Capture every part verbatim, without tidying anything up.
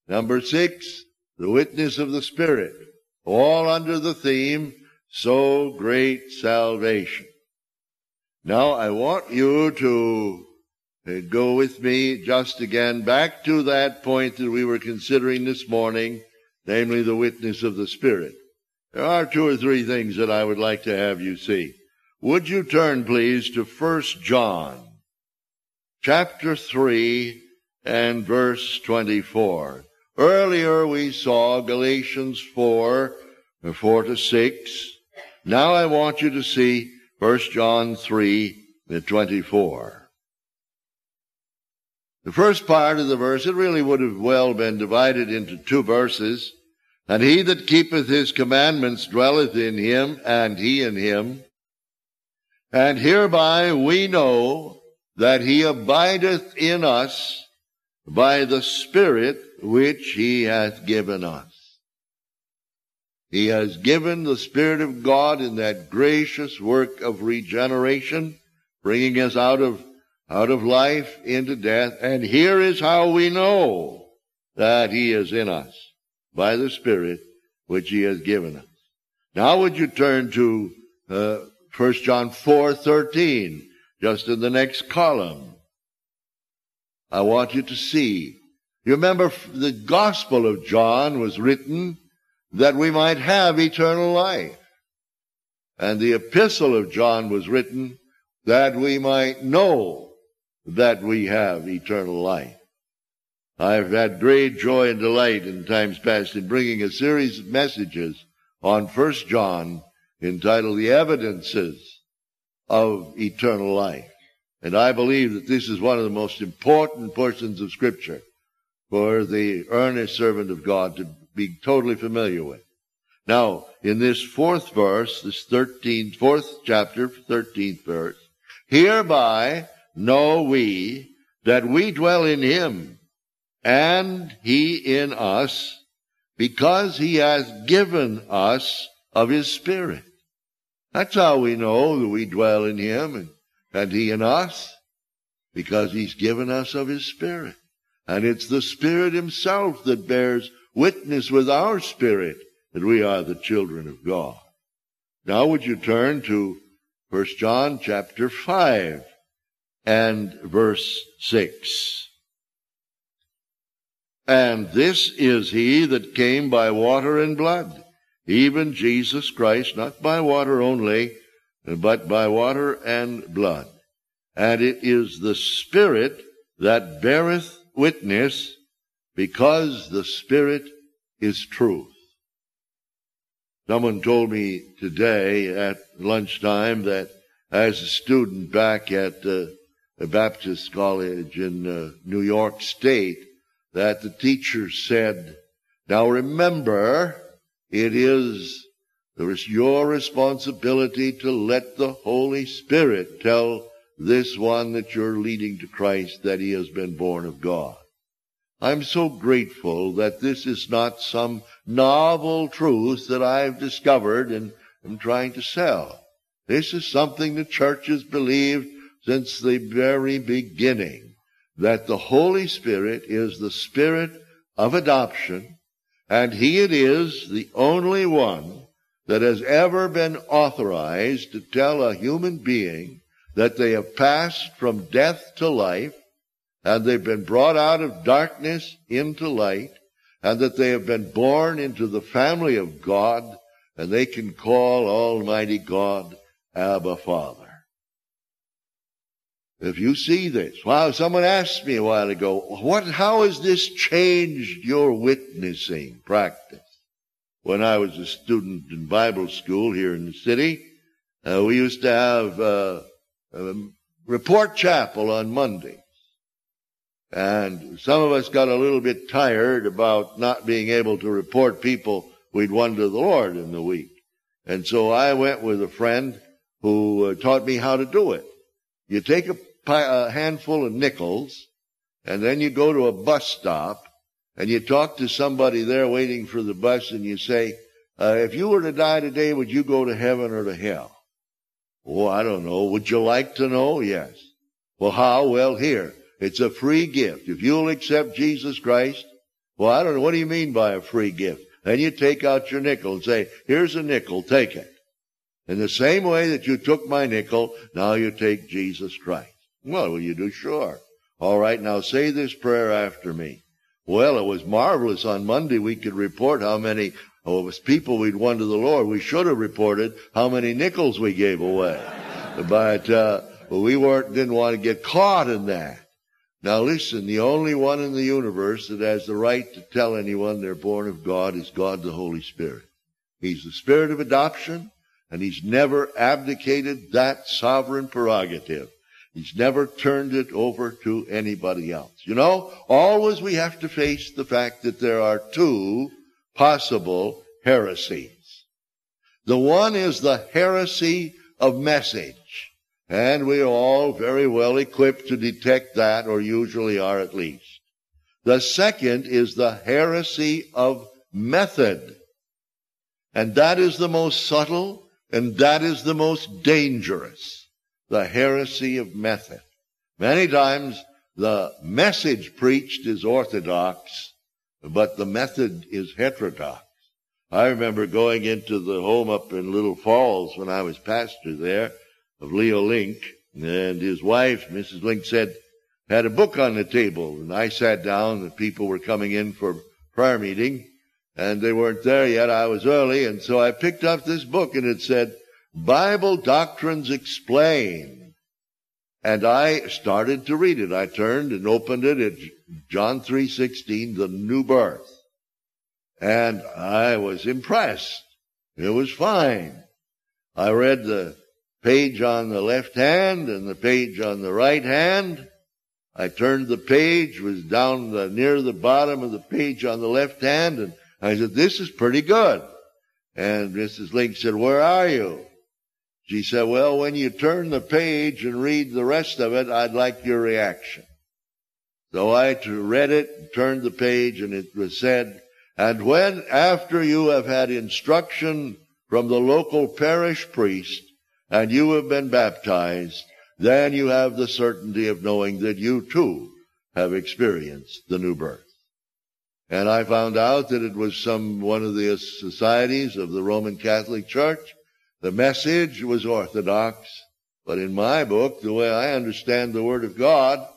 Number six, the witness of the Spirit, all under the theme, so great salvation. Now, I want you to go with me just again back to that point that we were considering this morning, namely the witness of the Spirit. There are two or three things that I would like to have you see. Would you turn, please, to First John, chapter three and verse twenty-four. Earlier we saw Galatians four, four to six. Now I want you to see First John three, twenty-four. The first part of the verse, it really would have well been divided into two verses. And he that keepeth his commandments dwelleth in him, and he in him. And hereby we know that he abideth in us by the Spirit which he hath given us. He has given the Spirit of God in that gracious work of regeneration, bringing us out of, out of life into death. And here is how we know that he is in us, by the Spirit which he has given us. Now would you turn to uh, First John four thirteen, just in the next column. I want you to see. You remember the Gospel of John was written that we might have eternal life. And the Epistle of John was written that we might know that we have eternal life. I've had great joy and delight in times past in bringing a series of messages on First John entitled The Evidences of Eternal Life. And I believe that this is one of the most important portions of Scripture for the earnest servant of God to be totally familiar with. Now, in this fourth verse, this thirteenth, fourth chapter, thirteenth verse, hereby know we that we dwell in him, and he in us, because he has given us of his Spirit. That's how we know that we dwell in him and, and he in us, because he's given us of his Spirit. And it's the Spirit himself that bears witness with our spirit that we are the children of God. Now would you turn to First John chapter five and verse six. And this is he that came by water and blood, even Jesus Christ, not by water only, but by water and blood. And it is the Spirit that beareth witness, because the Spirit is truth. Someone told me today at lunchtime that as a student back at uh, a Baptist college in uh, New York State, that the teacher said, now remember, it is your responsibility to let the Holy Spirit tell this one that you're leading to Christ that he has been born of God. I'm so grateful that this is not some novel truth that I've discovered and am trying to sell. This is something the church has believed since the very beginning, that the Holy Spirit is the Spirit of adoption, and he it is, the only one that has ever been authorized to tell a human being that they have passed from death to life, and they've been brought out of darkness into light, and that they have been born into the family of God, and they can call Almighty God Abba Father. If you see this, wow, someone asked me a while ago, what, how has this changed your witnessing practice? When I was a student in Bible school here in the city, uh, we used to have uh, a report chapel on Monday. And some of us got a little bit tired about not being able to report people we'd won to the Lord in the week. And so I went with a friend who uh, taught me how to do it. You take a, a handful of nickels, and then you go to a bus stop, and you talk to somebody there waiting for the bus, and you say, uh, if you were to die today, would you go to heaven or to hell? Oh, I don't know. Would you like to know? Yes. Well, how? Well, here. It's a free gift. If you'll accept Jesus Christ Well, I don't know. What do you mean by a free gift? Then you take out your nickel and say, here's a nickel, take it. In the same way that you took my nickel, now you take Jesus Christ. Well, will you do? Sure. All right, now say this prayer after me. Well, it was marvelous. On Monday we could report how many oh, it was people we'd won to the Lord. We should have reported how many nickels we gave away. But uh, we weren't didn't want to get caught in that. Now listen, the only one in the universe that has the right to tell anyone they're born of God is God the Holy Spirit. He's the Spirit of adoption, and He's never abdicated that sovereign prerogative. He's never turned it over to anybody else. You know, always we have to face the fact that there are two possible heresies. The one is the heresy of message. And we are all very well equipped to detect that, or usually are at least. The second is the heresy of method. And that is the most subtle, and that is the most dangerous. The heresy of method. Many times the message preached is orthodox, but the method is heterodox. I remember going into the home up in Little Falls when I was pastor there, of Leo Link, and his wife, Missus Link, said, had a book on the table, and I sat down, the people were coming in for prayer meeting, and they weren't there yet. I was early, and so I picked up this book, and it said, Bible Doctrines Explained. And I started to read it. I turned and opened it at John three sixteen, the new birth. And I was impressed. It was fine. I read the page on the left hand and the page on the right hand. I turned the page, was down the, near the bottom of the page on the left hand, and I said, this is pretty good. And Missus Link said, where are you? She said, well, when you turn the page and read the rest of it, I'd like your reaction. So I read it, turned the page, and it was said, and when, after you have had instruction from the local parish priest, and you have been baptized, then you have the certainty of knowing that you too have experienced the new birth. And I found out that it was some one of the societies of the Roman Catholic Church. The message was orthodox, but in my book, the way I understand the Word of God,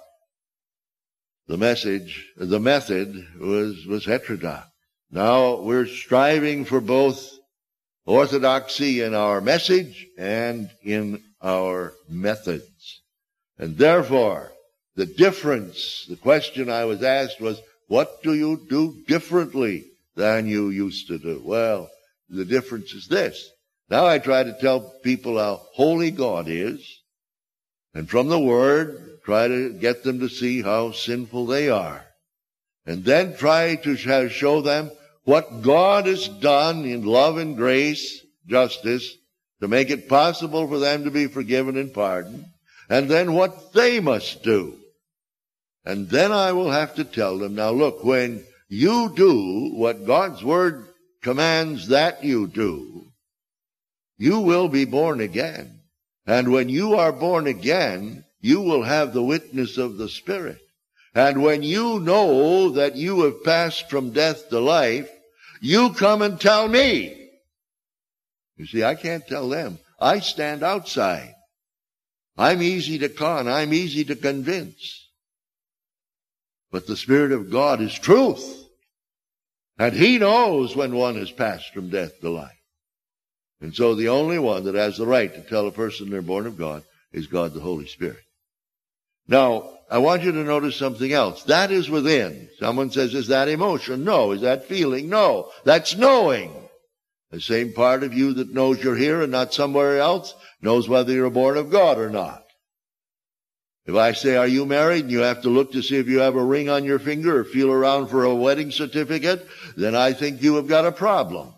the message, the method was, was heterodox. Now we're striving for both orthodoxy in our message and in our methods. And therefore, the difference, the question I was asked was, what do you do differently than you used to do? Well, the difference is this. Now I try to tell people how holy God is, and from the Word, try to get them to see how sinful they are. And then try to show them what God has done in love and grace, justice, to make it possible for them to be forgiven and pardoned, and then what they must do. And then I will have to tell them, now look, when you do what God's Word commands that you do, you will be born again. And when you are born again, you will have the witness of the Spirit. And when you know that you have passed from death to life, you come and tell me. You see, I can't tell them. I stand outside. I'm easy to con. I'm easy to convince. But the Spirit of God is truth. And He knows when one has passed from death to life. And so the only one that has the right to tell a person they're born of God is God the Holy Spirit. Now, I want you to notice something else. That is within. Someone says, is that emotion? No. Is that feeling? No. That's knowing. The same part of you that knows you're here and not somewhere else knows whether you're born of God or not. If I say, are you married? And you have to look to see if you have a ring on your finger or feel around for a wedding certificate, then I think you have got a problem.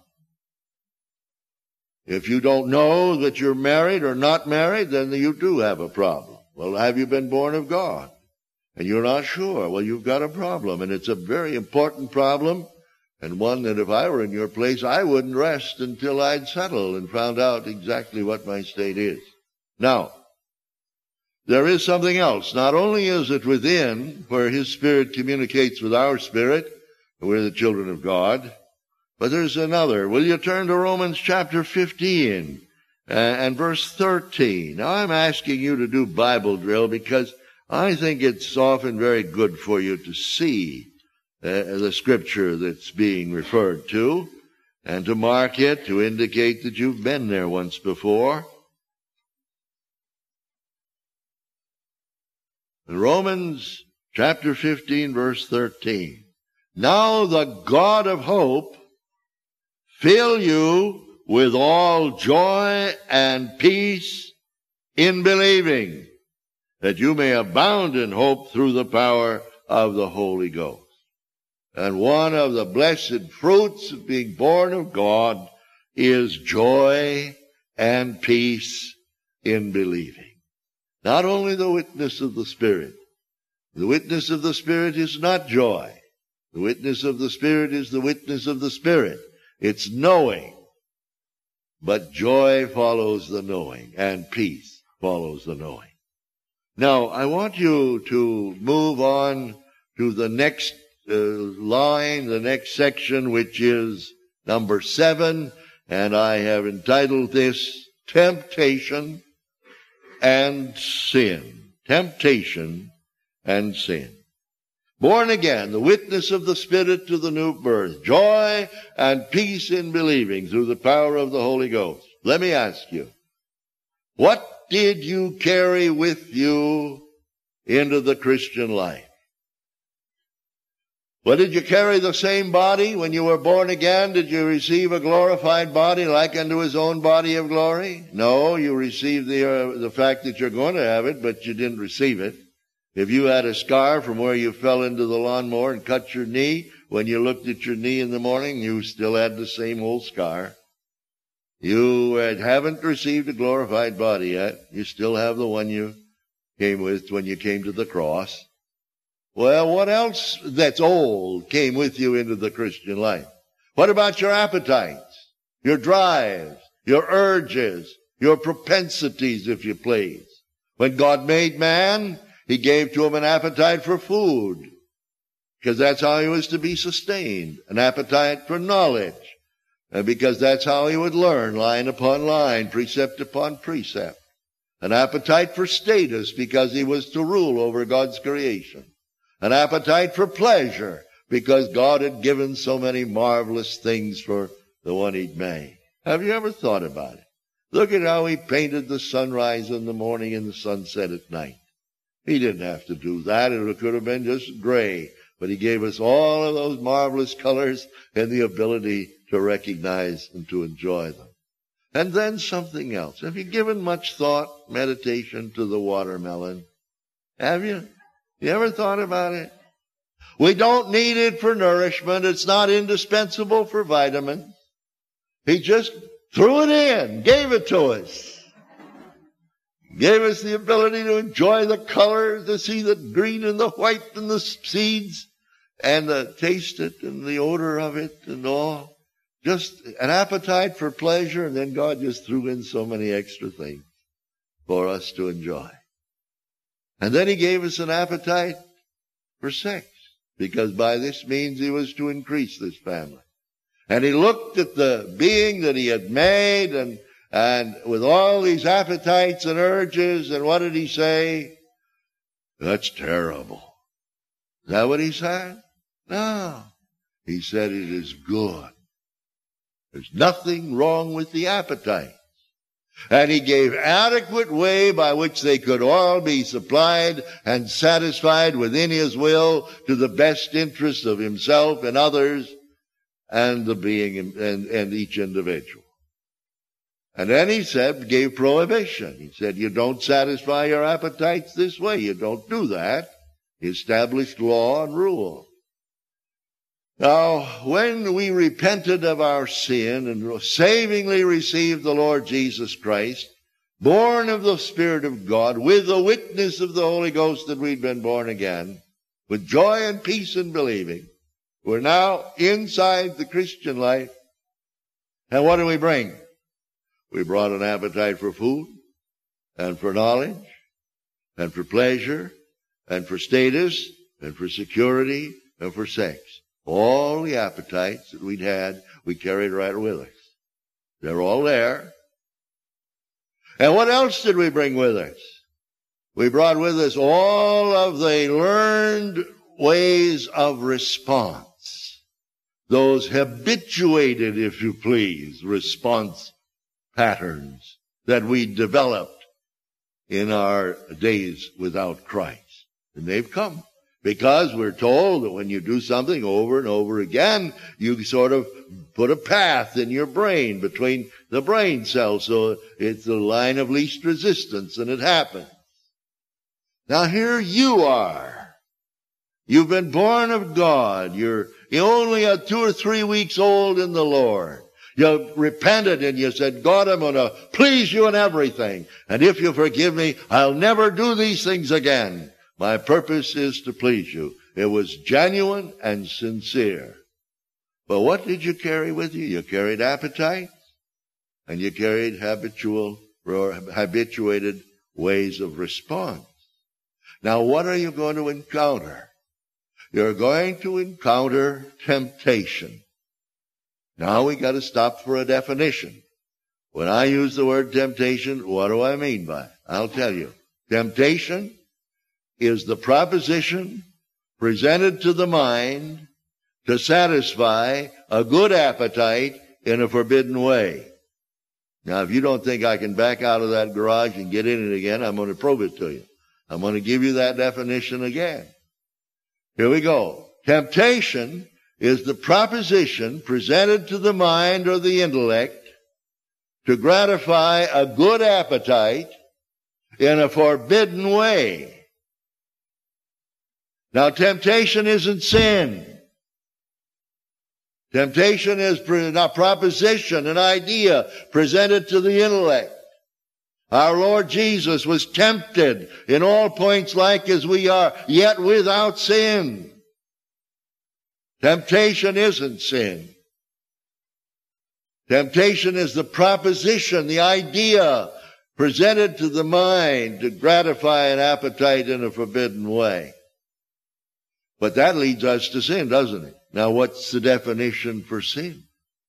If you don't know that you're married or not married, then you do have a problem. Well, have you been born of God? And you're not sure. Well, you've got a problem, and it's a very important problem, and one that if I were in your place, I wouldn't rest until I'd settled and found out exactly what my state is. Now, there is something else. Not only is it within, where His Spirit communicates with our spirit, We're the children of God. But there's another. Will you turn to Romans chapter fifteen uh, and verse thirteen? Now, I'm asking you to do Bible drill because I think it's often very good for you to see uh, the scripture that's being referred to and to mark it, to indicate that you've been there once before. In Romans chapter fifteen, verse thirteen. Now the God of hope fill you with all joy and peace in believing, that you may abound in hope through the power of the Holy Ghost. And one of the blessed fruits of being born of God is joy and peace in believing. Not only the witness of the Spirit. The witness of the Spirit is not joy. The witness of the Spirit is the witness of the Spirit. It's knowing. But joy follows the knowing, and peace follows the knowing. Now, I want you to move on to the next uh, line, the next section, which is number seven, and I have entitled this, Temptation and Sin. Temptation and Sin. Born again, the witness of the Spirit to the new birth, joy and peace in believing through the power of the Holy Ghost. Let me ask you, what did you carry with you into the Christian life? Well, did you carry the same body when you were born again? Did you receive a glorified body like unto his own body of glory? No, you received the, uh, the fact that you're going to have it, but you didn't receive it. If you had a scar from where you fell into the lawnmower and cut your knee, when you looked at your knee in the morning, you still had the same old scar. You haven't received a glorified body yet. You still have the one you came with when you came to the cross. Well, what else that's old came with you into the Christian life? What about your appetites, your drives, your urges, your propensities, if you please? When God made man, He gave to him an appetite for food, because that's how he was to be sustained. An appetite for knowledge, because that's how he would learn, line upon line, precept upon precept. An appetite for status, because he was to rule over God's creation. An appetite for pleasure, because God had given so many marvelous things for the one he'd made. Have you ever thought about it? Look at how he painted the sunrise in the morning and the sunset at night. He didn't have to do that. It could have been just gray. But he gave us all of those marvelous colors and the ability to recognize and to enjoy them. And then something else. Have you given much thought, meditation to the watermelon? Have you? You ever thought about it? We don't need it for nourishment. It's not indispensable for vitamins. He just threw it in, gave it to us. Gave us the ability to enjoy the colors, to see the green and the white and the seeds, and to taste it and the odor of it and all. Just an appetite for pleasure, and then God just threw in so many extra things for us to enjoy. And then he gave us an appetite for sex, because by this means he was to increase this family. And he looked at the being that he had made, and And with all these appetites and urges, and what did he say? That's terrible. Is that what he said? No. He said it is good. There's nothing wrong with the appetites. And he gave adequate way by which they could all be supplied and satisfied within his will to the best interest of himself and others and the being and, and each individual. And then he said, gave prohibition. He said, you don't satisfy your appetites this way. You don't do that. He established law and rule. Now, when we repented of our sin and savingly received the Lord Jesus Christ, born of the Spirit of God, with the witness of the Holy Ghost that we'd been born again, with joy and peace in believing, we're now inside the Christian life. And what do we bring? We brought an appetite for food, and for knowledge, and for pleasure, and for status, and for security, and for sex. All the appetites that we'd had, we carried right with us. They're all there. And what else did we bring with us? We brought with us all of the learned ways of response. Those habituated, if you please, response patterns that we developed in our days without Christ. And they've come. Because we're told that when you do something over and over again, you sort of put a path in your brain between the brain cells, so it's the line of least resistance, and it happens. Now here you are. You've been born of God. You're, you're only a two or three weeks old in the Lord. You repented and you said, God, I'm going to please you in everything. And if you forgive me, I'll never do these things again. My purpose is to please you. It was genuine and sincere. But what did you carry with you? You carried appetite, and you carried habitual or habituated ways of response. Now, what are you going to encounter? You're going to encounter temptation. Now we got to stop for a definition. When I use the word temptation, what do I mean by it? I'll tell you. Temptation is the proposition presented to the mind to satisfy a good appetite in a forbidden way. Now, if you don't think I can back out of that garage and get in it again, I'm going to prove it to you. I'm going to give you that definition again. Here we go. Temptation is the proposition presented to the mind or the intellect to gratify a good appetite in a forbidden way. Now, temptation isn't sin. Temptation is a proposition, an idea presented to the intellect. Our Lord Jesus was tempted in all points like as we are, yet without sin. Temptation isn't sin. Temptation is the proposition, the idea presented to the mind to gratify an appetite in a forbidden way. But that leads us to sin, doesn't it? Now, what's the definition for sin?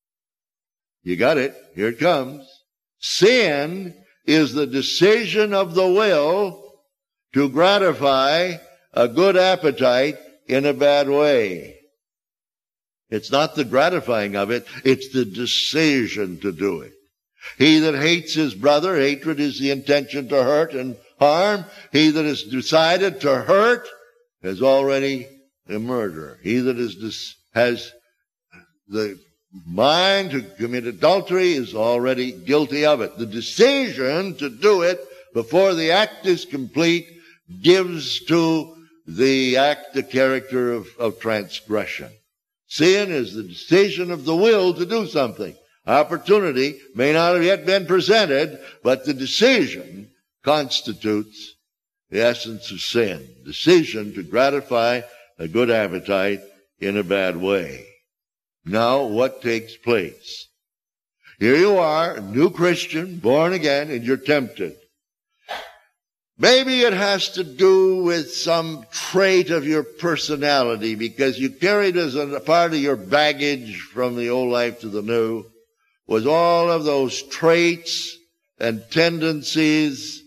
You got it. Here it comes. Sin is the decision of the will to gratify a good appetite in a bad way. It's not the gratifying of it, it's the decision to do it. He that hates his brother, hatred is the intention to hurt and harm. He that has decided to hurt is already a murderer. He that is, has the mind to commit adultery is already guilty of it. The decision to do it before the act is complete gives to the act the character of, of transgression. Sin is the decision of the will to do something. Opportunity may not have yet been presented, but the decision constitutes the essence of sin. Decision to gratify a good appetite in a bad way. Now, what takes place? Here you are, a new Christian, born again, and you're tempted. Maybe it has to do with some trait of your personality because you carried as a part of your baggage from the old life to the new was all of those traits and tendencies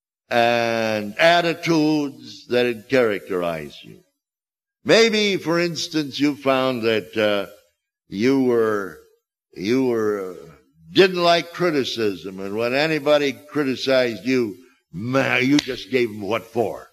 and attitudes that had characterized you. Maybe, for instance, you found that uh, you were you were uh, didn't like criticism, and when anybody criticized you, man, you just gave them what for.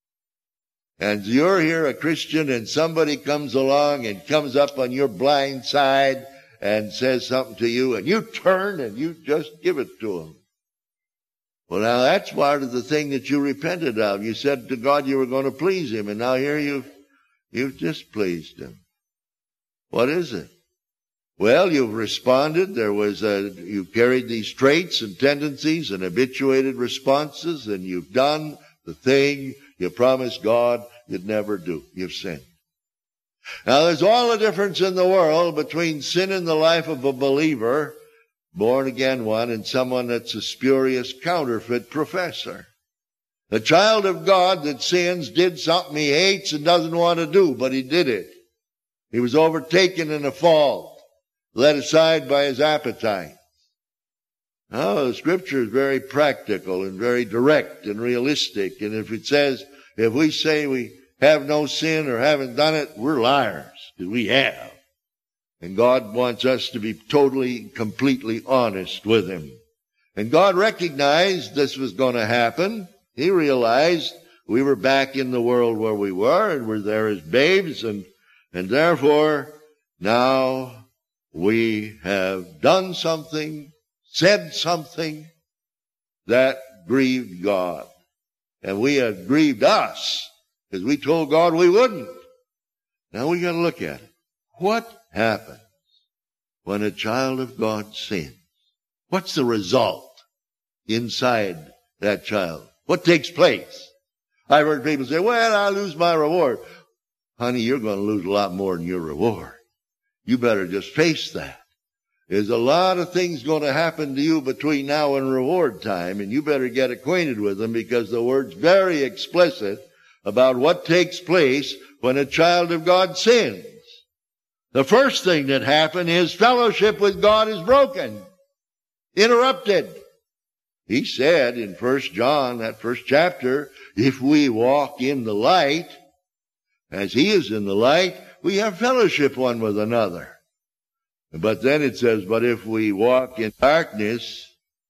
And you're here a Christian, and somebody comes along and comes up on your blind side and says something to you, and you turn and you just give it to them. Well, now that's part of the thing that you repented of. You said to God you were going to please Him, and now here you've You've displeased Him. What is it? Well, you've responded. There was a, you carried these traits and tendencies and habituated responses, and you've done the thing you promised God you'd never do. You've sinned. Now, there's all the difference in the world between sin in the life of a believer, born again one, and someone that's a spurious counterfeit professor. The child of God that sins did something he hates and doesn't want to do, but he did it. He was overtaken in a fault, led aside by his appetite. Now, the Scripture is very practical and very direct and realistic. And if it says, if we say we have no sin or haven't done it, we're liars, because we have. And God wants us to be totally, completely honest with Him. And God recognized this was going to happen. He realized we were back in the world where we were, and we're there as babes, and, and therefore, now we have done something, said something that grieved God. And we have grieved us, because we told God we wouldn't. Now we got to look at it. What happens when a child of God sins? What's the result inside that child? What takes place? I've heard people say, well, I lose my reward. Honey, you're going to lose a lot more than your reward. You better just face that. There's a lot of things going to happen to you between now and reward time, and you better get acquainted with them, because the Word's very explicit about what takes place when a child of God sins. The first thing that happened is fellowship with God is broken, interrupted. He said in First John, that first chapter, if we walk in the light, as He is in the light, we have fellowship one with another. But then it says, but if we walk in darkness,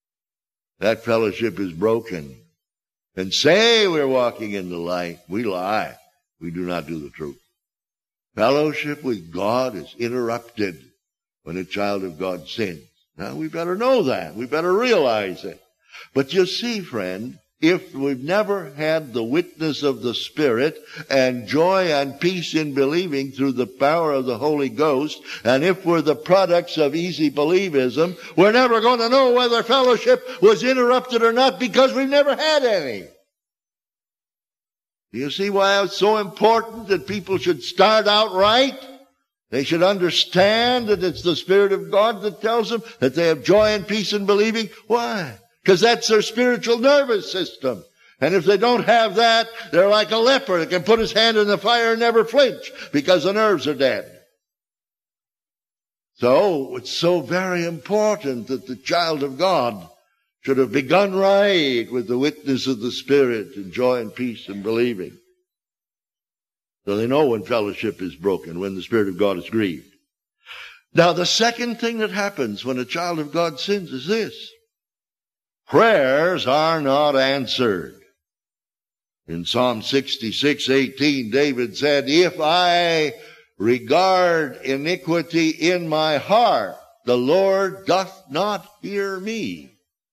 that fellowship is broken. And say we're walking in the light, we lie. We do not do the truth. Fellowship with God is interrupted when a child of God sins. Now we better know that. We better realize it. But you see, friend, if we've never had the witness of the Spirit and joy and peace in believing through the power of the Holy Ghost, and if we're the products of easy believism, we're never going to know whether fellowship was interrupted or not, because we've never had any. Do you see why it's so important that people should start out right? They should understand that it's the Spirit of God that tells them that they have joy and peace in believing. Why? Because that's their spiritual nervous system. And if they don't have that, they're like a leper that can put his hand in the fire and never flinch, because the nerves are dead. So it's so very important that the child of God should have begun right with the witness of the Spirit and joy and peace in believing. So they know when fellowship is broken, when the Spirit of God is grieved. Now the second thing that happens when a child of God sins is this: prayers are not answered. In Psalm sixty-six eighteen, David said, if I regard iniquity in my heart, the Lord doth not hear me.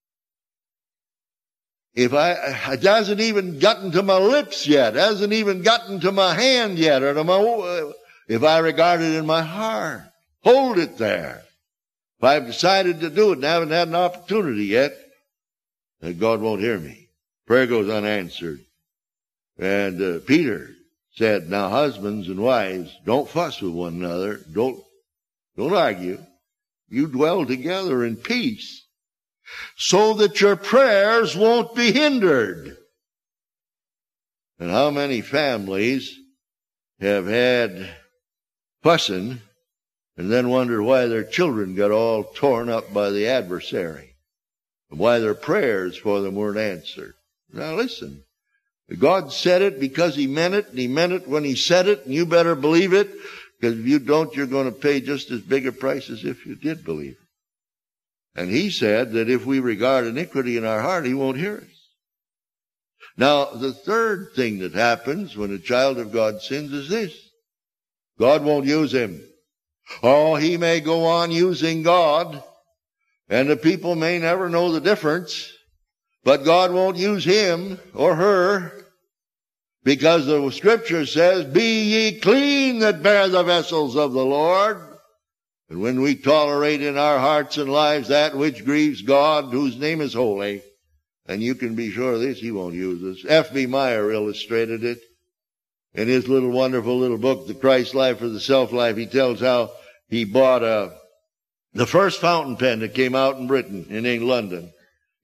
If I, it hasn't even gotten to my lips yet, hasn't even gotten to my hand yet, or to my, if I regard it in my heart, hold it there. If I've decided to do it and haven't had an opportunity yet, then God won't hear me. Prayer goes unanswered. And uh, Peter said, now husbands and wives, don't fuss with one another. Don't, don't argue. You dwell together in peace, so that your prayers won't be hindered. And how many families have had fussing and then wonder why their children got all torn up by the adversary, and why their prayers for them weren't answered? Now listen, God said it because He meant it, and He meant it when He said it, and you better believe it, because if you don't, you're going to pay just as big a price as if you did believe it. And He said that if we regard iniquity in our heart, He won't hear us. Now, the third thing that happens when a child of God sins is this: God won't use him. Oh, he may go on using God, and the people may never know the difference, but God won't use him or her, because the Scripture says, be ye clean that bear the vessels of the Lord. And when we tolerate in our hearts and lives that which grieves God, whose name is holy, and you can be sure of this, He won't use us. F B Meyer illustrated it in his little wonderful little book, The Christ Life or the Self Life. He tells how he bought a, the first fountain pen that came out in Britain, in London.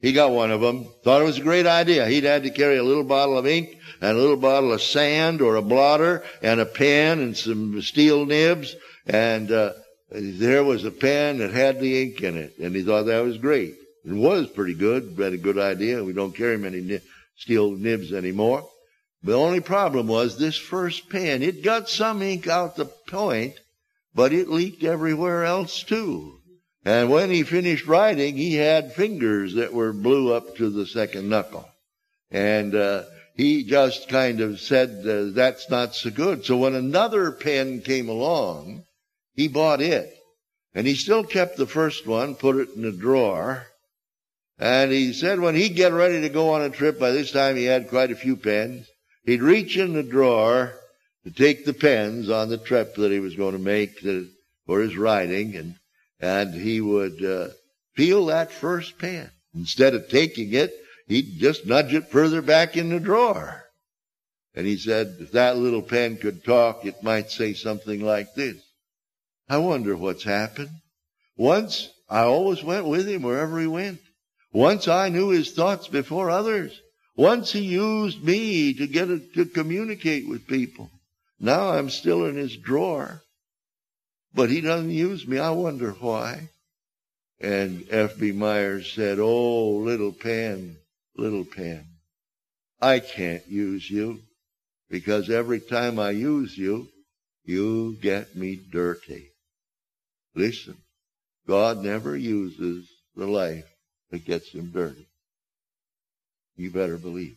He got one of them, thought it was a great idea. He'd had to carry a little bottle of ink and a little bottle of sand or a blotter and a pen and some steel nibs. And uh, there was a pen that had the ink in it. And he thought that was great. It was pretty good, had a good idea. We don't carry many ni- steel nibs anymore. The only problem was this first pen. It got some ink out the point, but it leaked everywhere else too. And when he finished writing, he had fingers that were blue up to the second knuckle. And uh, he just kind of said, uh, that's not so good. So when another pen came along, he bought it. And he still kept the first one, put it in a drawer. And he said when he'd get ready to go on a trip, by this time he had quite a few pens, he'd reach in the drawer to take the pens on the trip that he was going to make to, for his writing, and And he would uh, feel that first pen. Instead of taking it, he'd just nudge it further back in the drawer. And he said, if that little pen could talk, it might say something like this. I wonder what's happened. Once, I always went with him wherever he went. Once I knew his thoughts before others. Once he used me to get it, to communicate with people. Now I'm still in his drawer. But he doesn't use me. I wonder why. And F B Myers said, oh, little pen, little pen, I can't use you because every time I use you, you get me dirty. Listen, God never uses the life that gets him dirty. You better believe.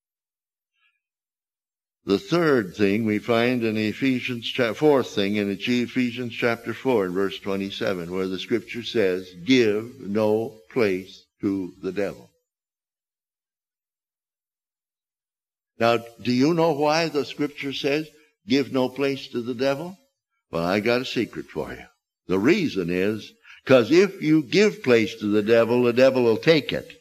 The third thing we find in Ephesians, fourth thing in Ephesians chapter four and verse twenty-seven, where the scripture says, give no place to the devil. Now, do you know why the scripture says, give no place to the devil? Well, I got a secret for you. The reason is, because if you give place to the devil, the devil will take it.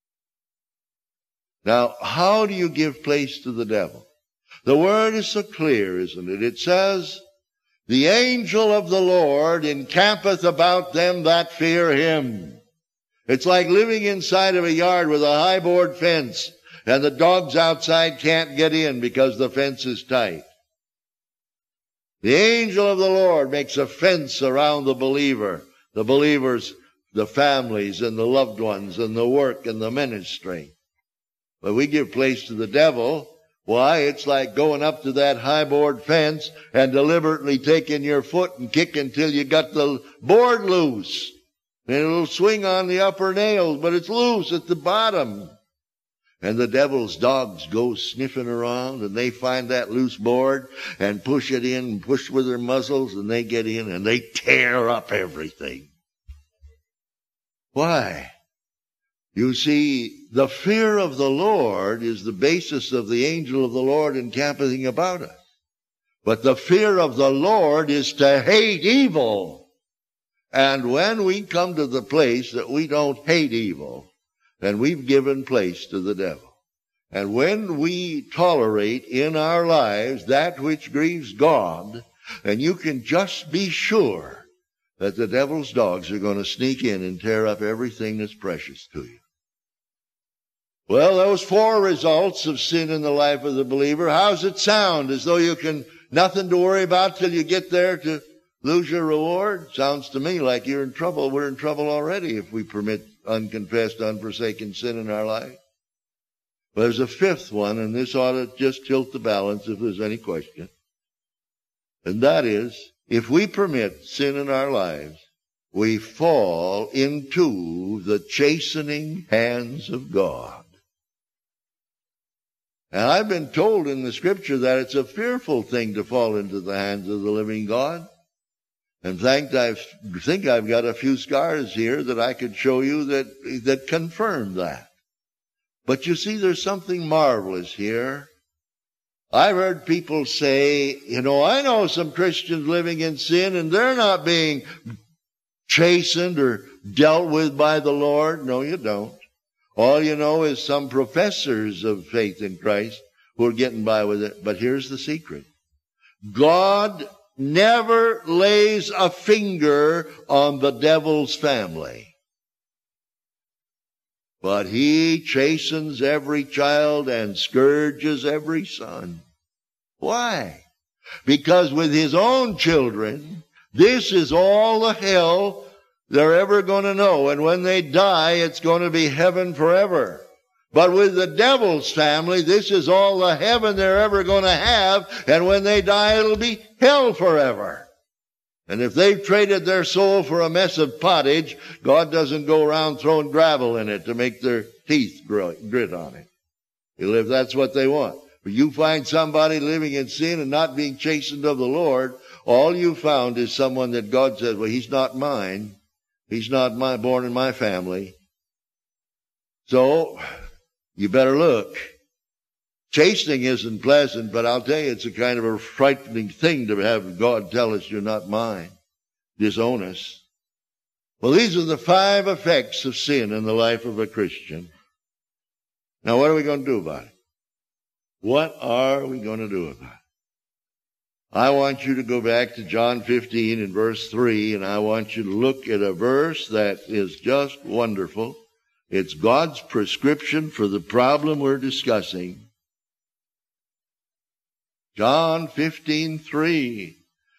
Now, how do you give place to the devil? The word is so clear, isn't it? It says, the angel of the Lord encampeth about them that fear him. It's like living inside of a yard with a high board fence, and the dogs outside can't get in because the fence is tight. The angel of the Lord makes a fence around the believer, the believers, the families, and the loved ones, and the work and the ministry. But we give place to the devil. Why, it's like going up to that high board fence and deliberately taking your foot and kicking till you got the board loose. And it'll swing on the upper nails, but it's loose at the bottom. And the devil's dogs go sniffing around, and they find that loose board and push it in and push with their muzzles, and they get in and they tear up everything. Why? You see, the fear of the Lord is the basis of the angel of the Lord encamping about us. But the fear of the Lord is to hate evil. And when we come to the place that we don't hate evil, then we've given place to the devil. And when we tolerate in our lives that which grieves God, then you can just be sure that the devil's dogs are going to sneak in and tear up everything that's precious to you. Well, those four results of sin in the life of the believer, how's it sound? As though you can, nothing to worry about till you get there to lose your reward? Sounds to me like you're in trouble. We're in trouble already if we permit unconfessed, unforsaken sin in our life. But there's a fifth one, and this ought to just tilt the balance if there's any question. And that is, if we permit sin in our lives, we fall into the chastening hands of God. And I've been told in the scripture that it's a fearful thing to fall into the hands of the living God. In fact, I think I've got a few scars here that I could show you that, that confirm that. But you see, there's something marvelous here. I've heard people say, you know, I know some Christians living in sin and they're not being chastened or dealt with by the Lord. No, you don't. All you know is some professors of faith in Christ who are getting by with it. But here's the secret. God never lays a finger on the devil's family. but he chastens every child and scourges every son. Why? Because with his own children, this is all the hell they're ever going to know. And when they die, it's going to be heaven forever. But with the devil's family, this is all the heaven they're ever going to have. And when they die, it'll be hell forever. And if they've traded their soul for a mess of pottage, God doesn't go around throwing gravel in it to make their teeth grit on it. If that's what they want. But you find somebody living in sin and not being chastened of the Lord, all you found is someone that God says, well, he's not mine. He's not my, born in my family. So, you better look. Chastening isn't pleasant, but I'll tell you, it's a kind of a frightening thing to have God tell us you're not mine. Disown us. Well, these are the five effects of sin in the life of a Christian. Now, what are we going to do about it? What are we going to do about it? I want you to go back to John fifteen and verse three, and I want you to look at a verse that is just wonderful. It's God's prescription for the problem we're discussing. John fifteen three.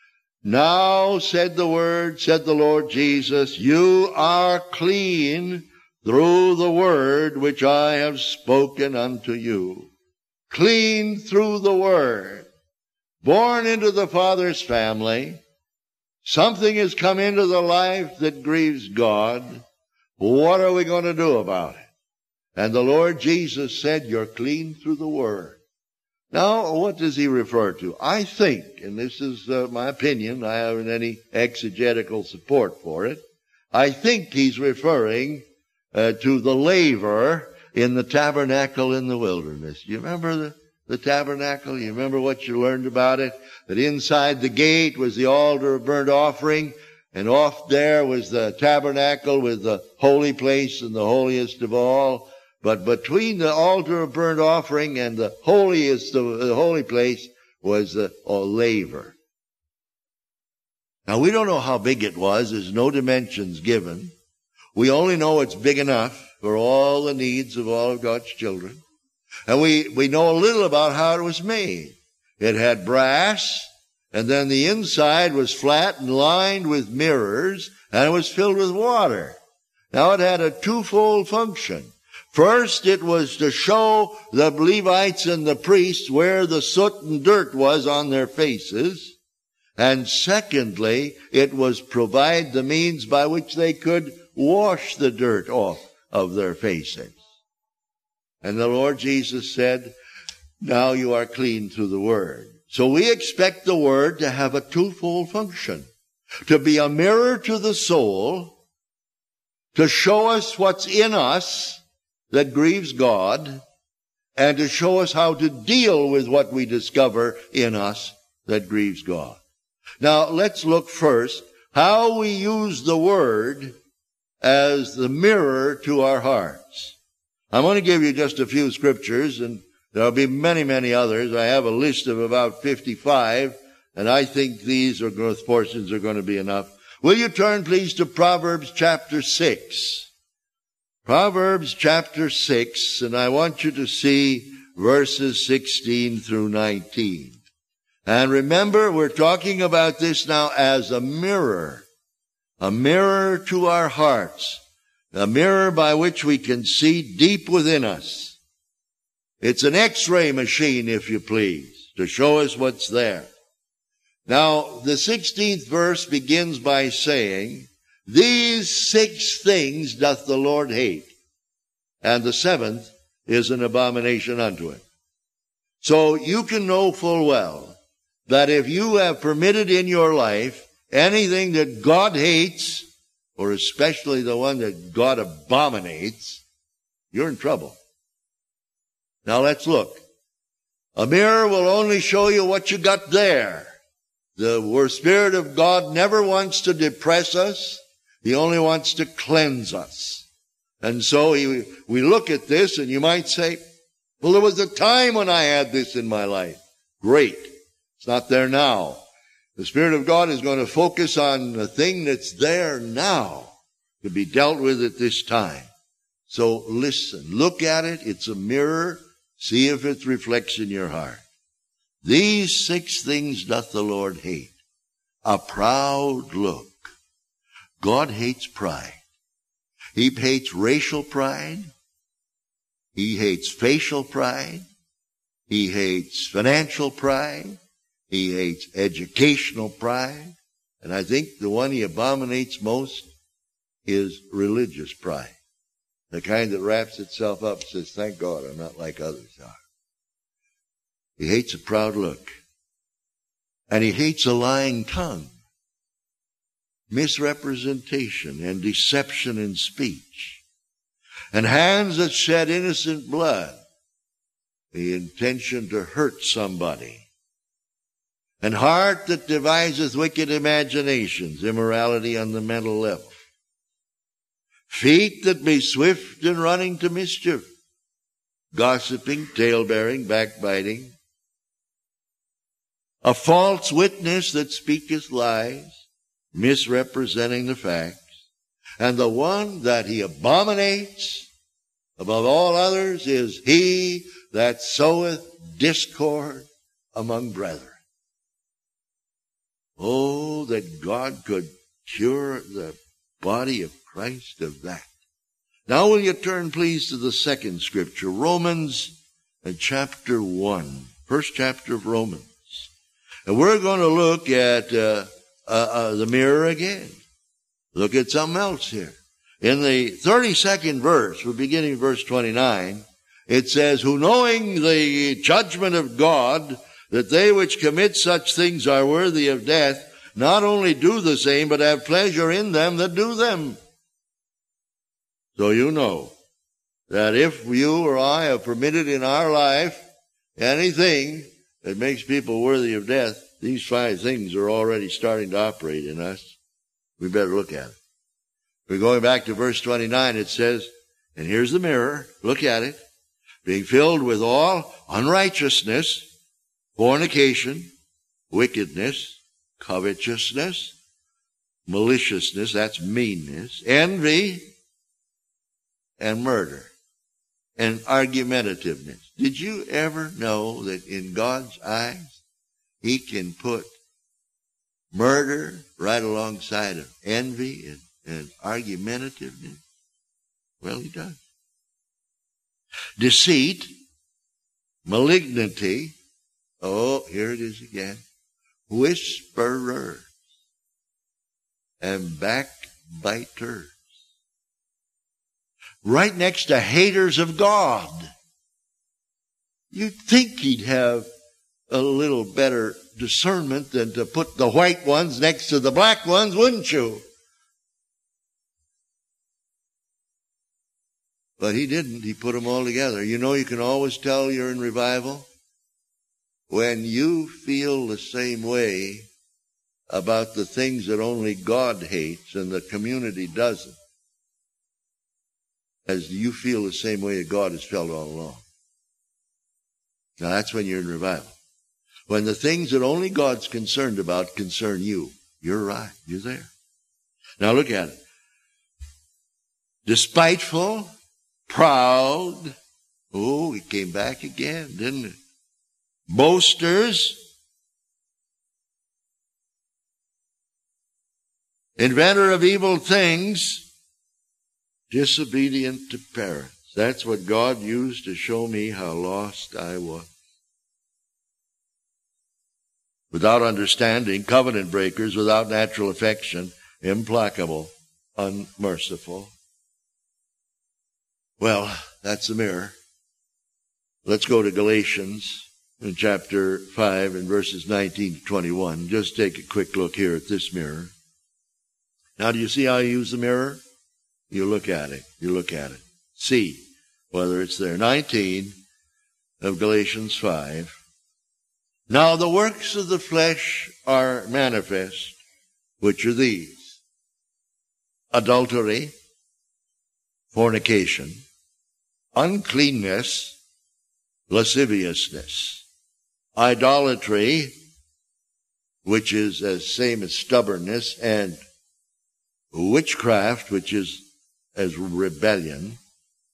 Now said the word, said the Lord Jesus, you are clean through the word which I have spoken unto you. Clean through the word. Born into the Father's family. Something has come into the life that grieves God. What are we going to do about it? And the Lord Jesus said, you're clean through the word. Now, what does he refer to? I think, and this is uh, my opinion, I haven't any exegetical support for it, I think he's referring uh, to the laver in the tabernacle in the wilderness. You remember the, the tabernacle? You remember what you learned about it? That inside the gate was the altar of burnt offering, and off there was the tabernacle with the holy place and the holiest of all. But between the altar of burnt offering and the holiest of the holy place was the laver. Now, we don't know how big it was. There's no dimensions given. We only know it's big enough for all the needs of all of God's children. And we, we know a little about how it was made. It had brass, and then the inside was flat and lined with mirrors, and it was filled with water. Now, it had a twofold function. First, it was to show the Levites and the priests where the soot and dirt was on their faces. And secondly, it was provide the means by which they could wash the dirt off of their faces. And the Lord Jesus said, now you are clean through the word. So we expect the word to have a twofold function. To be a mirror to the soul, to show us what's in us that grieves God, and to show us how to deal with what we discover in us that grieves God. Now, let's look first how we use the word as the mirror to our hearts. I'm going to give you just a few scriptures, and there'll be many, many others. I have a list of about fifty-five, and I think these are growth portions are going to be enough. Will you turn, please, to Proverbs chapter six? Proverbs chapter six, and I want you to see verses sixteen through nineteen. And remember, we're talking about this now as a mirror. A mirror to our hearts. A mirror by which we can see deep within us. It's an X-ray machine, if you please, to show us what's there. Now, the sixteenth verse begins by saying, these six things doth the Lord hate, and the seventh is an abomination unto him. So you can know full well that if you have permitted in your life anything that God hates, or especially the one that God abominates, you're in trouble. Now let's look. A mirror will only show you what you got there. The Spirit of God never wants to depress us. He only wants to cleanse us. And so he, we look at this, and you might say, well, there was a time when I had this in my life. Great. It's not there now. The Spirit of God is going to focus on the thing that's there now to be dealt with at this time. So listen, look at it. It's a mirror. See if it reflects in your heart. These six things doth the Lord hate. A proud look. God hates pride. He hates racial pride. He hates facial pride. He hates financial pride. He hates educational pride. And I think the one he abominates most is religious pride. The kind that wraps itself up and says, thank God I'm not like others are. He hates a proud look. And he hates a lying tongue. Misrepresentation and deception in speech. And hands that shed innocent blood. The intention to hurt somebody. And heart that deviseth wicked imaginations, immorality on the mental level. Feet that be swift in running to mischief, gossiping, tale-bearing, backbiting. A false witness that speaketh lies, misrepresenting the facts. And the one that he abominates above all others is he that soweth discord among brethren. Oh, that God could cure the body of Christ of that. Now will you turn please to the second scripture, Romans and chapter one, first chapter of Romans. And we're going to look at uh, uh, uh, the mirror again. Look at something else here. In the thirty-second verse, we're beginning verse twenty-nine, it says, who knowing the judgment of God, that they which commit such things are worthy of death, not only do the same, but have pleasure in them that do them. So you know that if you or I have permitted in our life anything that makes people worthy of death, these five things are already starting to operate in us. We better look at it. We're going back to verse twenty-nine. It says, and here's the mirror. Look at it. Being filled with all unrighteousness, fornication, wickedness, covetousness, maliciousness, that's meanness, envy, and murder, and argumentativeness. Did you ever know that in God's eyes, he can put murder right alongside of envy and, and argumentativeness? Well, he does. Deceit, malignity, oh, here it is again, whisperers, and backbiters. Right next to haters of God. You'd think he'd have a little better discernment than to put the white ones next to the black ones, wouldn't you? But he didn't. He put them all together. You know, you can always tell you're in revival when you feel the same way about the things that only God hates and the community doesn't, as you feel the same way that God has felt all along. Now that's when you're in revival. When the things that only God's concerned about concern you, you're right. You're there. Now look at it. Despiteful, proud. Oh, it came back again, didn't it? Boasters. Inventor of evil things. Disobedient to parents. That's what God used to show me how lost I was. Without understanding, covenant breakers, without natural affection, implacable, unmerciful. Well, that's the mirror. Let's go to Galatians in chapter five and verses nineteen to twenty-one. Just take a quick look here at this mirror. Now, do you see how you use the mirror? You look at it. You look at it. See whether it's there. nineteen of Galatians five. Now the works of the flesh are manifest, which are these: adultery, fornication, uncleanness, lasciviousness, idolatry, which is as same as stubbornness, and witchcraft, which is as rebellion,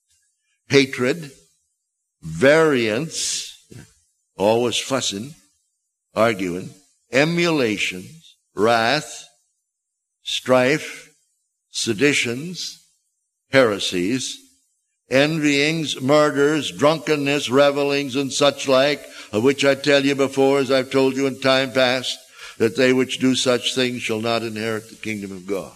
hatred, variance, always fussing, arguing, emulations, wrath, strife, seditions, heresies, envyings, murders, drunkenness, revelings, and such like, of which I tell you before, as I've told you in time past, that they which do such things shall not inherit the kingdom of God.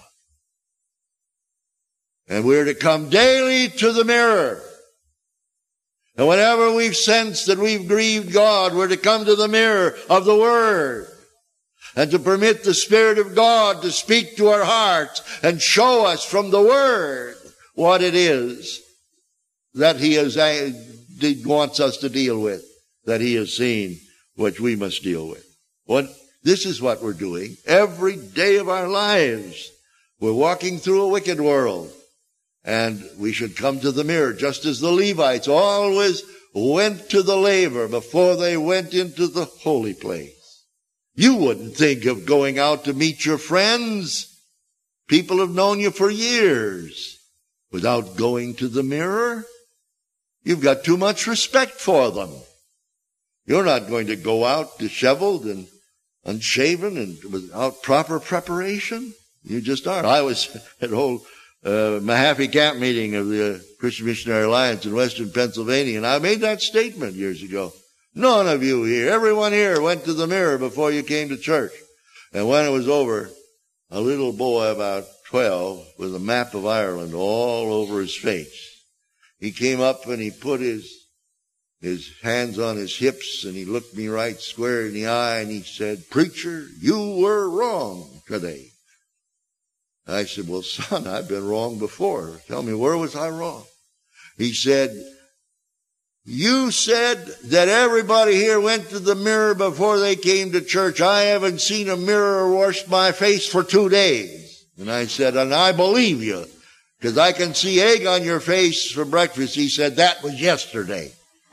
And we're to come daily to the mirror. And whenever we've sensed that we've grieved God, we're to come to the mirror of the Word and to permit the Spirit of God to speak to our hearts and show us from the Word what it is that He has, He wants us to deal with, that He has seen, which we must deal with. What, this is what we're doing every day of our lives. We're walking through a wicked world. And we should come to the mirror, just as the Levites always went to the laver before they went into the holy place. You wouldn't think of going out to meet your friends. People have known you for years without going to the mirror. You've got too much respect for them. You're not going to go out disheveled and unshaven and without proper preparation. You just aren't. I was at old Uh, Mahaffey Camp meeting of the Christian Missionary Alliance in Western Pennsylvania, and I made that statement years ago. None of you here, everyone here went to the mirror before you came to church. And when it was over, a little boy about twelve with a map of Ireland all over his face. He came up and he put his his hands on his hips and he looked me right square in the eye and he said, "Preacher, you were wrong today." I said, "Well, son, I've been wrong before. Tell me, where was I wrong?" He said, "You said that everybody here went to the mirror before they came to church. I haven't seen a mirror washed my face for two days. And I said, "And I believe you, because I can see egg on your face for breakfast." He said, "That was yesterday."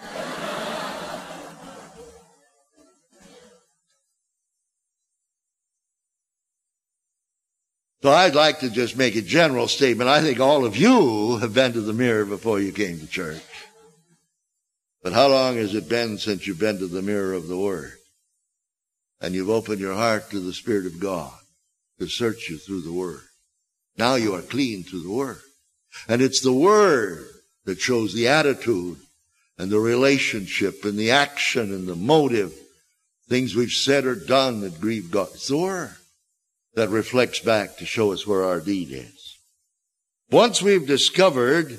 So I'd like to just make a general statement. I think all of you have been to the mirror before you came to church. But how long has it been since you've been to the mirror of the Word? And you've opened your heart to the Spirit of God to search you through the Word. Now you are clean through the Word. And it's the Word that shows the attitude and the relationship and the action and the motive, things we've said or done that grieve God. It's the Word that reflects back to show us where our deed is. Once we've discovered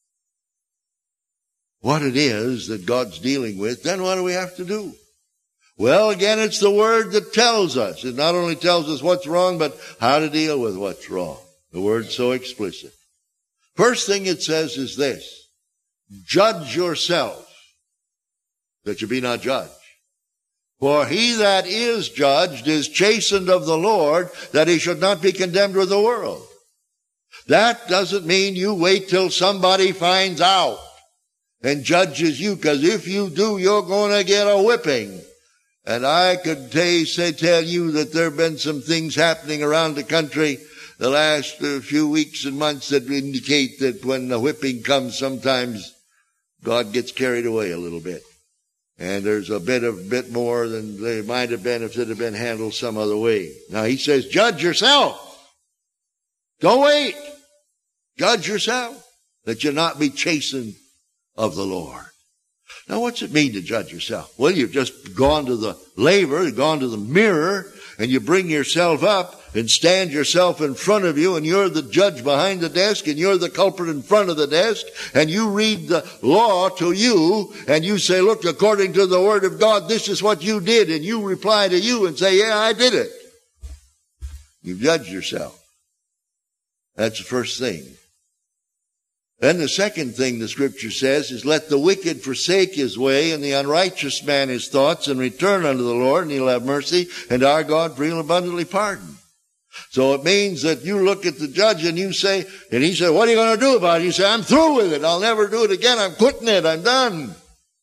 what it is that God's dealing with, then what do we have to do? Well, again, it's the Word that tells us. It not only tells us what's wrong, but how to deal with what's wrong. The Word's so explicit. First thing it says is this: judge yourself, that you be not judged. For he that is judged is chastened of the Lord, that he should not be condemned with the world. That doesn't mean you wait till somebody finds out and judges you, because if you do, you're going to get a whipping. And I could tell, say, tell you that there have been some things happening around the country the last uh, few weeks and months that indicate that when the whipping comes, sometimes God gets carried away a little bit. And there's a bit of bit more than there might have been if it had been handled some other way. Now he says, judge yourself. Don't wait. Judge yourself, that you not be chastened of the Lord. Now what's it mean to judge yourself? Well, you've just gone to the laver, you've gone to the mirror, and you bring yourself up and stand yourself in front of you, and you're the judge behind the desk, and you're the culprit in front of the desk, and you read the law to you, and you say, look, according to the Word of God, this is what you did, and you reply to you and say, yeah, I did it. You've judged yourself. That's the first thing. Then the second thing the Scripture says is, let the wicked forsake his way, and the unrighteous man his thoughts, and return unto the Lord, and he'll have mercy, and our God for he'll abundantly pardon. So it means that you look at the judge and you say, and he said, what are you going to do about it? You say, I'm through with it. I'll never do it again. I'm quitting it. I'm done.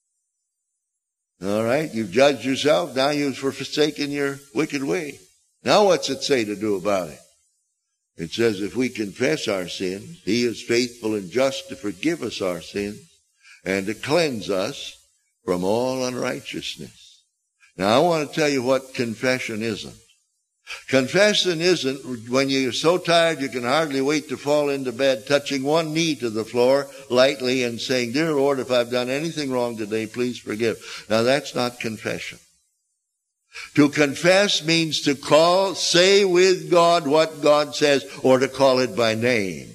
All right. You've judged yourself. Now you've forsaken your wicked way. Now what's it say to do about it? It says, if we confess our sins, he is faithful and just to forgive us our sins and to cleanse us from all unrighteousness. Now, I want to tell you what confession isn't. Confession isn't when you're so tired you can hardly wait to fall into bed, touching one knee to the floor lightly and saying, "Dear Lord, if I've done anything wrong today, please forgive." Now, that's not confession. To confess means to call, say with God what God says, or to call it by name.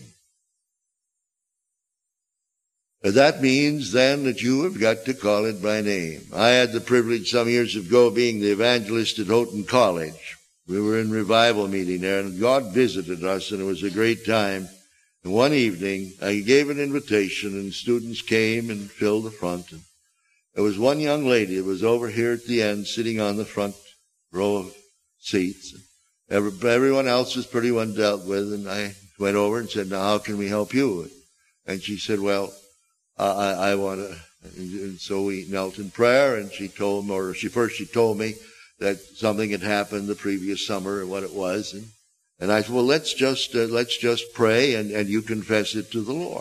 That means then that you have got to call it by name. I had the privilege some years ago of being the evangelist at Houghton College. We were in revival meeting there, and God visited us, and it was a great time. And one evening, I gave an invitation, and students came and filled the front. And there was one young lady that was over here at the end, sitting on the front row of seats. Every, everyone else was pretty well dealt with, and I went over and said, "Now, how can we help you?" And she said, "Well, I, I want to," and so we knelt in prayer, and she told me, or she first she told me that something had happened the previous summer and what it was, and, and I said, "Well, let's just uh, let's just pray, and, and you confess it to the Lord."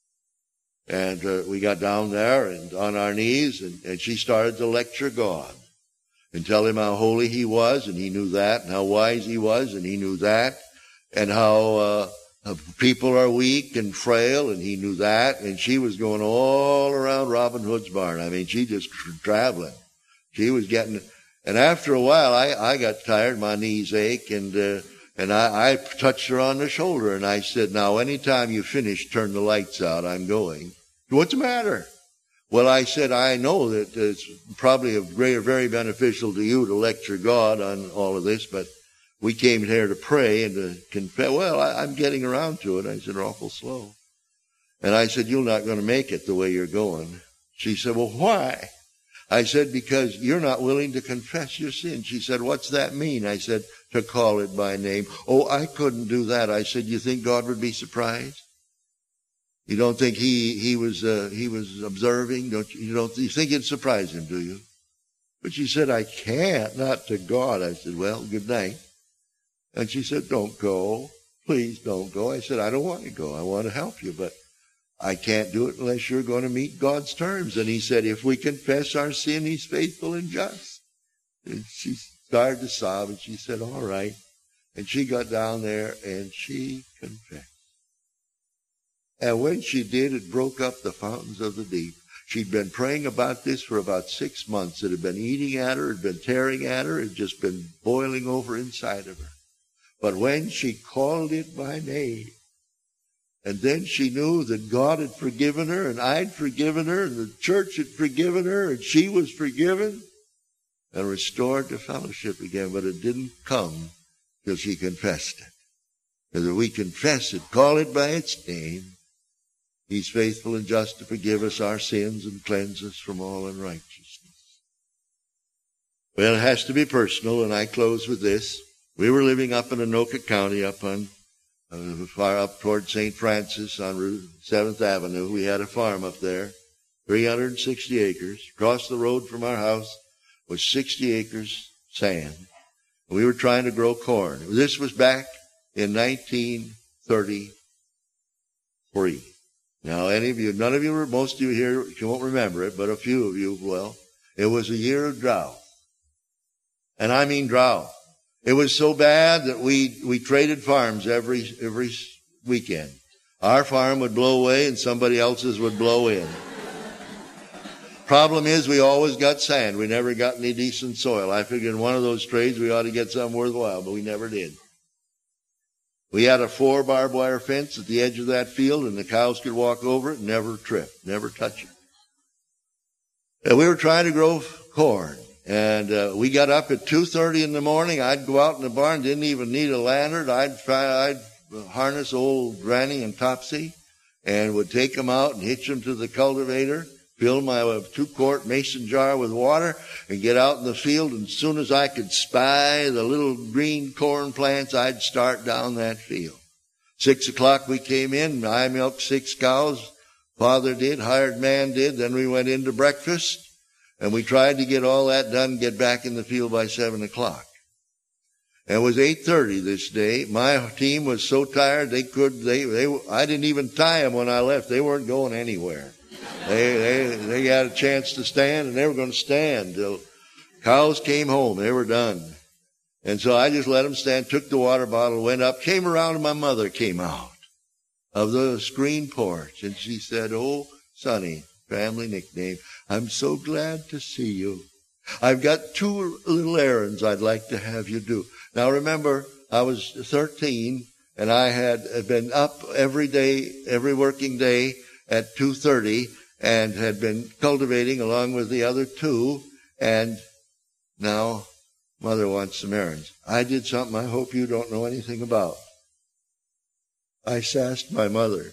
And uh, we got down there and on our knees, and, and she started to lecture God and tell him how holy he was, and he knew that, and how wise he was, and he knew that, and how uh, people are weak and frail, and he knew that. And she was going all around Robin Hood's barn. I mean, she just traveling. She was getting, and after a while, I, I got tired, my knees ache, and uh, and I, I touched her on the shoulder, and I said, "Now, anytime you finish, turn the lights out. I'm going." "What's the matter?" "Well," I said, "I know that it's probably a very, very beneficial to you to lecture God on all of this, but we came here to pray and to confess." "Well, I, I'm getting around to it." I said, "Awful slow." And I said, "You're not going to make it the way you're going." She said, "Well, why?" I said, "Because you're not willing to confess your sin." She said, "What's that mean?" I said, "To call it by name." "Oh, I couldn't do that." I said, "You think God would be surprised? You don't think he he was uh, he was observing? Don't you? You don't you think it'd surprise him, do you?" But she said, "I can't, not to God." I said, "Well, good night." And she said, "Don't go. Please don't go." I said, "I don't want to go. I want to help you, but I can't do it unless you're going to meet God's terms." And he said, "If we confess our sin, he's faithful and just." And she started to sob, and she said, "All right." And she got down there, and she confessed. And when she did, it broke up the fountains of the deep. She'd been praying about this for about six months. It had been eating at her, it had been tearing at her, it had just been boiling over inside of her. But when she called it by name, and then she knew that God had forgiven her, and I'd forgiven her, and the church had forgiven her, and she was forgiven and restored to fellowship again. But it didn't come till she confessed it. Because if we confess it, call it by its name, he's faithful and just to forgive us our sins and cleanse us from all unrighteousness. Well, it has to be personal, and I close with this. We were living up in Anoka County, up on uh, far up toward Saint Francis on Route seventh Avenue. We had a farm up there, three hundred sixty acres. Across the road from our house was sixty acres sand. We were trying to grow corn. This was back in nineteen thirty-three. Now, any of you, none of you, most of you here, you won't remember it, but a few of you will. It was a year of drought. And I mean drought. It was so bad that we, we traded farms every, every weekend. Our farm would blow away and somebody else's would blow in. Problem is, we always got sand. We never got any decent soil. I figured in one of those trades we ought to get something worthwhile, but we never did. We had a four barbed wire fence at the edge of that field, and the cows could walk over it and never trip, never touch it. And we were trying to grow corn. And uh, we got up at two thirty in the morning. I'd go out in the barn, didn't even need a lantern. I'd try, I'd harness old Granny and Topsy and would take them out and hitch them to the cultivator, fill my two-quart mason jar with water, and get out in the field. And as soon as I could spy the little green corn plants, I'd start down that field. Six o'clock we came in. I milked six cows. Father did, hired man did. Then we went into breakfast. And we tried to get all that done, get back in the field by seven o'clock. And it was eight thirty this day. My team was so tired they could, they, they, I didn't even tie them when I left. They weren't going anywhere. They, they, they got a chance to stand, and they were going to stand till cows came home. They were done. And so I just let them stand, took the water bottle, went up, came around, and my mother came out of the screen porch. And she said, "Oh, Sonny," family nickname, "I'm so glad to see you. I've got two little errands I'd like to have you do." Now remember, I was thirteen, and I had been up every day, every working day at two thirty, and had been cultivating along with the other two, and now Mother wants some errands. I did something I hope you don't know anything about. I sassed my mother.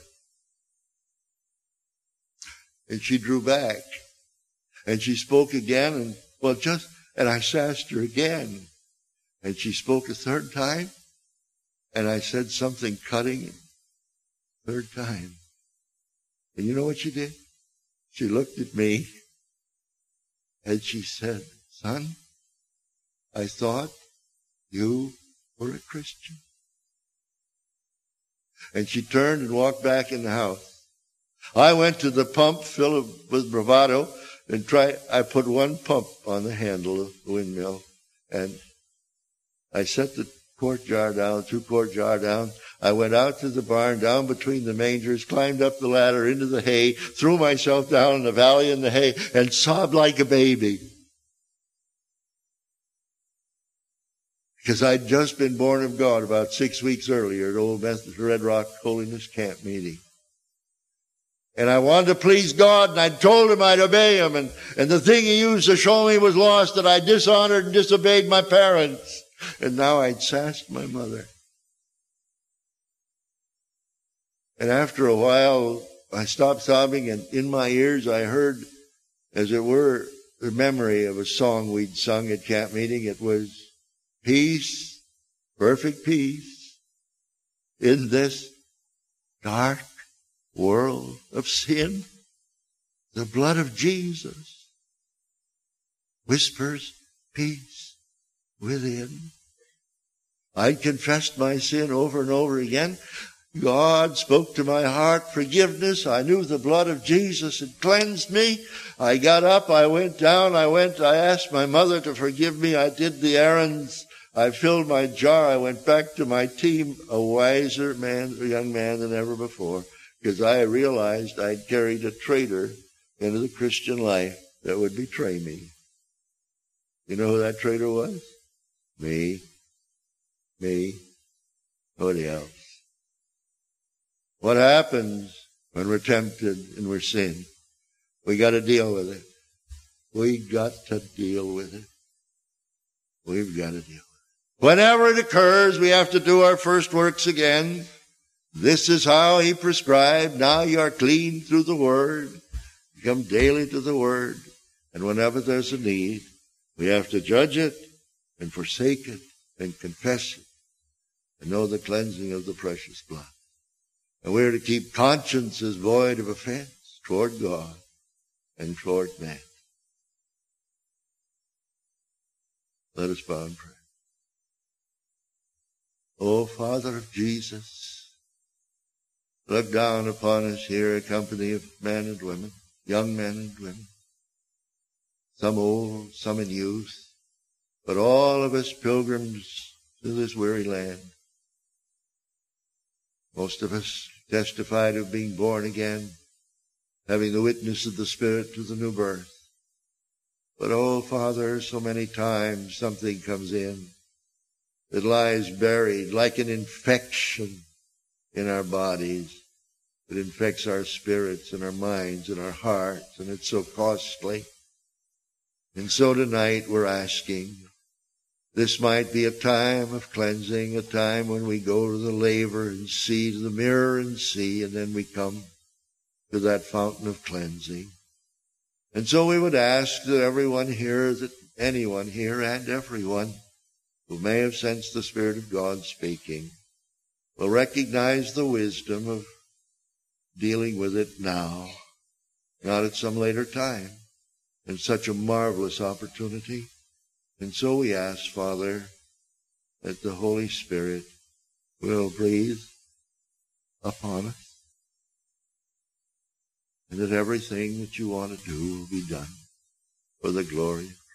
And she drew back. And she spoke again, and well, just, and I sassed her again. And she spoke a third time, and I said something cutting, third time. And you know what she did? She looked at me, and she said, "Son, I thought you were a Christian." And she turned and walked back in the house. I went to the pump, filled it with bravado, and tried, I put one pump on the handle of the windmill, and I set the quart jar down, two quart jar down. I went out to the barn, down between the mangers, climbed up the ladder into the hay, threw myself down in the valley in the hay, and sobbed like a baby. Because I'd just been born of God about six weeks earlier at Old Methodist Red Rock Holiness Camp meeting. And I wanted to please God, and I told him I'd obey him. And, and the thing he used to show me was lost, that I dishonored and disobeyed my parents. And now I'd sassed my mother. And after a while, I stopped sobbing, and in my ears I heard, as it were, the memory of a song we'd sung at camp meeting. It was, "Peace, perfect peace, in this dark world of sin. The blood of Jesus whispers peace within." I'd confessed my sin over and over again. God spoke to my heart forgiveness. I knew the blood of Jesus had cleansed me. I got up, I went down, I went, I asked my mother to forgive me. I did the errands. I filled my jar. I went back to my team, a wiser man, a young man than ever before, because I realized I'd carried a traitor into the Christian life that would betray me. You know who that traitor was? Me. Me. Nobody else. What happens when we're tempted and we're sinned? We got to deal with it. We got to deal with it. We've got to deal with it. Whenever it occurs, we have to do our first works again. This is how he prescribed. Now you are clean through the word. You come daily to the word. And whenever there's a need, we have to judge it and forsake it and confess it and know the cleansing of the precious blood. And we're to keep consciences void of offense toward God and toward man. Let us bow and pray. O Father of Jesus, look down upon us here, a company of men and women, young men and women, some old, some in youth, but all of us pilgrims to this weary land. Most of us testified of being born again, having the witness of the Spirit to the new birth. But, oh, Father, so many times something comes in that lies buried like an infection in our bodies. It infects our spirits and our minds and our hearts, and it's so costly. And so tonight we're asking, this might be a time of cleansing, a time when we go to the laver and see, to the mirror and see, and then we come to that fountain of cleansing. And so we would ask that everyone here, that anyone here and everyone who may have sensed the Spirit of God speaking will recognize the wisdom of dealing with it now, not at some later time, and such a marvelous opportunity. And so we ask, Father, that the Holy Spirit will breathe upon us and that everything that you want to do will be done for the glory of God.